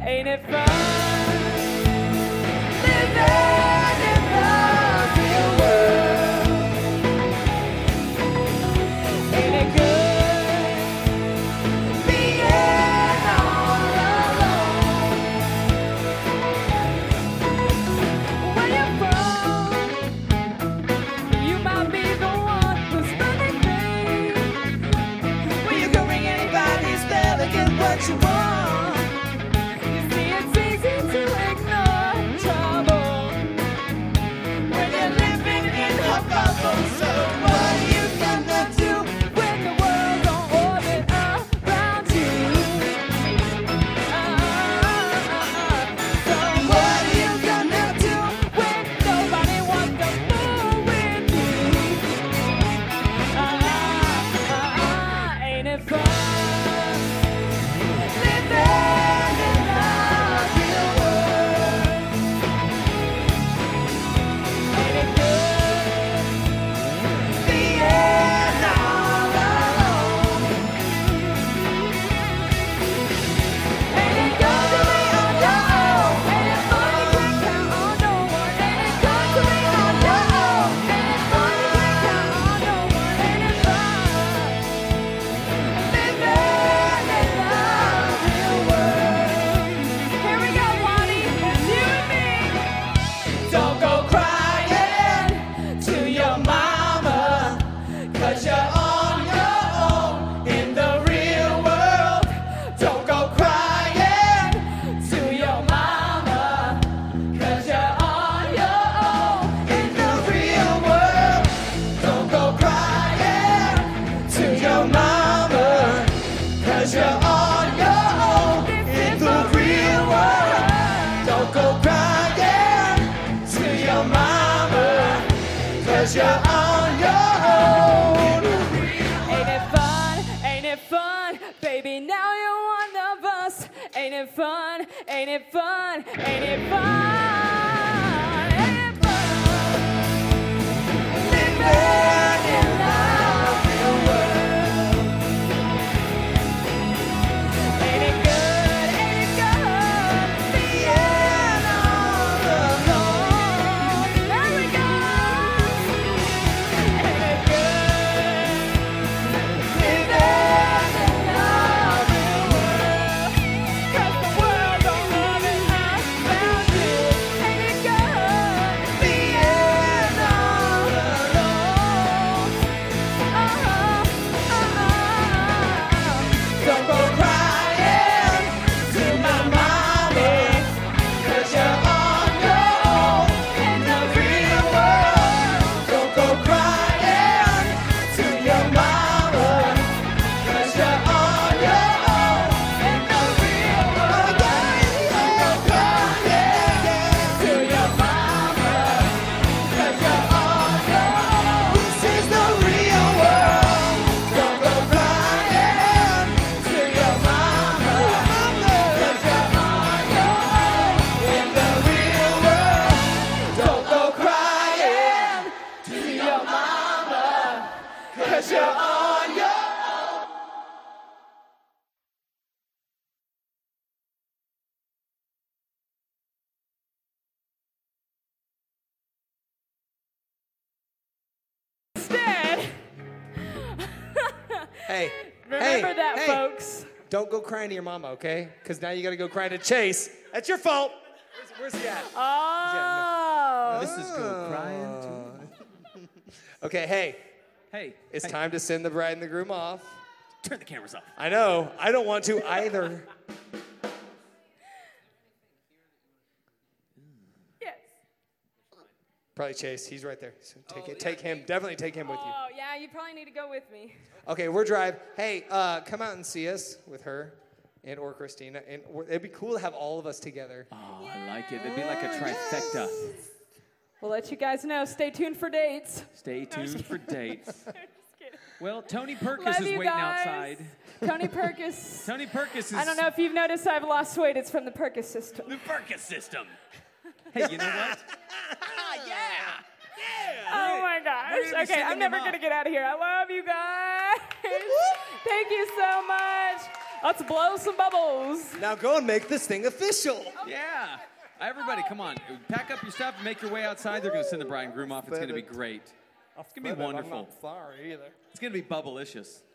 Ain't it fun? Living in the real world. Ain't it good being all alone? Where you from? You might be the one who's running things. Where you can ring anybody's bell and get what you want. You see, it's easy to ignore trouble when you're living in a bubble. So what are you gonna do when the world don't orbit around you? So what are you gonna do when nobody wants to fool with you? Ain't it fun? Living in the real world. Ain't it good being all alone? Ain't it good to be on your own? Ain't it fun you can't count on no one? Ain't it good to be on your own? Ain't it fun you can't count on no one? Ain't it fun? Living in the real world. Here we go, Wani. It's you and me. Don't go crying to your mama, 'cause you're on your own in the real world. Don't go crying to your mama, 'cause you're on your own in the real world. Don't go crying to your mama, 'cause you're on your own in the real world. Don't go crying to your mama, 'cause you're on your own. Ain't it fun? Ain't it fun? Baby, now you're one of us. Ain't it fun? Ain't it fun? Ain't it fun? Ain't it fun? Living in the real world. Ain't it good? Ain't it good being all alone? There we go. Ain't it good living in the real world? 'Cause the world don't love it around you. Ain't it good being all alone? Don't go crying to my mommy, 'cause you're on your own in the real world. Don't go crying to your mama, 'cause you're on your own in the real world. Don't go crying to your mama, 'cause you're on your own. This is the real world. Don't go crying to your mama, 'cause you're on your own in the real world. Don't go crying to your mama, 'cause you're on your own. Instead, Hey, remember hey, that, hey. folks. Don't go crying to your mama, okay? Because now you got to go cry to Chase. That's your fault. Where's he at? Oh. This is go crying to. Okay, hey, Hey, it's hey, time to send the bride and the groom off. turn the cameras off. I know. I don't want to either. Yes. Probably Chase. He's right there. So take him. Definitely take him with you. Oh, yeah, you probably need to go with me. Okay, we're driving. Hey, come out and see us with her and or Christina. And it'd be cool to have all of us together. Oh, I like it. It'd be like a trifecta. We'll let you guys know. Stay tuned for dates. Stay tuned for dates. Just kidding. Well, Tony Perkis Love is you waiting guys. outside. Tony Perkis. Tony Perkis is I don't know if you've noticed I've lost weight. It's from the Perkis system. the Perkis system. Hey, you know what? Oh my gosh. Okay, I'm never going to get out of here. I love you guys. Thank you so much. Let's blow some bubbles. Now go and make this thing official. Yeah. Everybody, come on. Pack up your stuff and make your way outside. They're going to send the bride and groom off. It's going to be great. It's going to be wonderful. I'm not sorry either. It's going to be bubblicious.